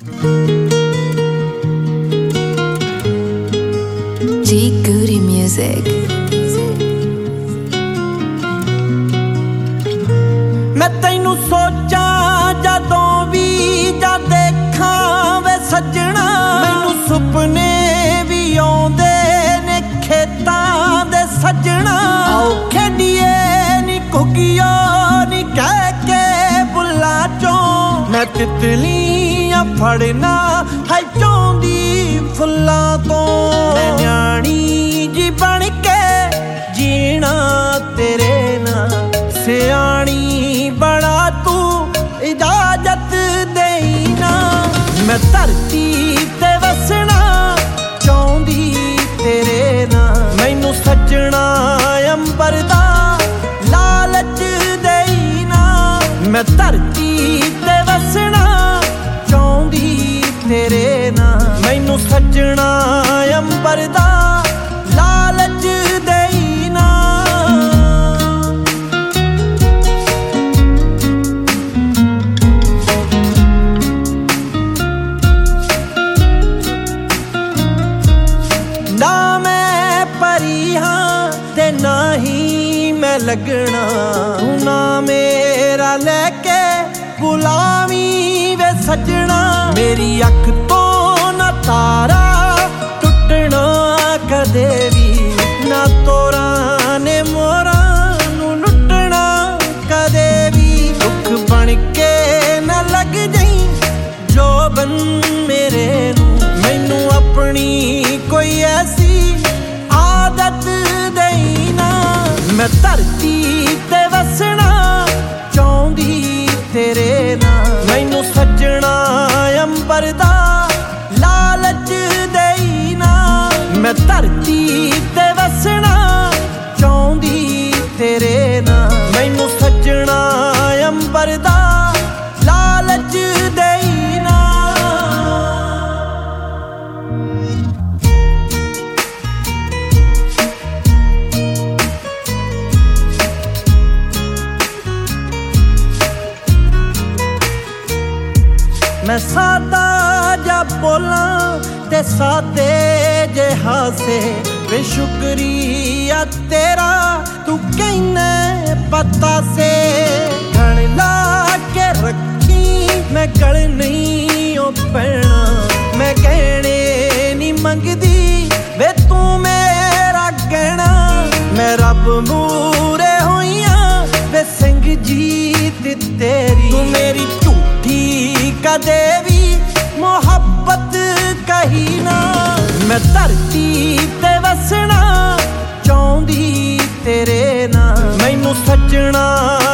G Goody Music। मैं तैनू सोचा जदों भी जा देखा वे सजना, मैनू सुपने भी आउंदे ने खेतां दे सजना। आओ खेडिए नी कुगियो नी कह के बुला चों, मैं तितलियां फड़ना है चौंदी फुल्लां तों। मैं न्याणी जी बन के जीना तेरे नाल, सियाणी बड़ा तू इजाजत देना। मैं धरती ते वसना चाहुंदी तेरे नाल, मैनू सजना अंबर दा लालच देना। मैं धरती ते वसना चाहुंदी तेरे नाल, मैनू सजना अंबर दा लालच देना। ना मैं परी हाँ ते ना ही मैं लगना, तू ना मेरा लेके गुलामी वे सजना। मेरी अख तो ना तारा टुटना कदे भी, ना तोरा ने मोरा नू लुटना कदे भी। दुख बन के ना लग जाई जो बन मेरे नू, मैनू अपनी कोई ऐसी आदत देना। मैं धरती ते वसना चाहुंदी तेरे नाल, मैनू सजना अंबर दा लालच देना। मैं धरती ते वसना चाहुंदी तेरे नाल, मैनू सजना अंबर दा लालच देना। मैं सादा जा बोला ते सादे जे हासे, वे शुक्रिया तेरा तू कहने पता से। गल ला के रखी मैं गल नहीं ओ पैना, मैं कहने नी मंगदी वे तू मेरा कहना। मैं रब मूरे होइया वे सिंह जीत तेरी, तू मेरी झूठी कदे भी मोहब्बत कही ना। मैं धरती ते वसना चाहुंदी तेरे नाल, मैनू सजना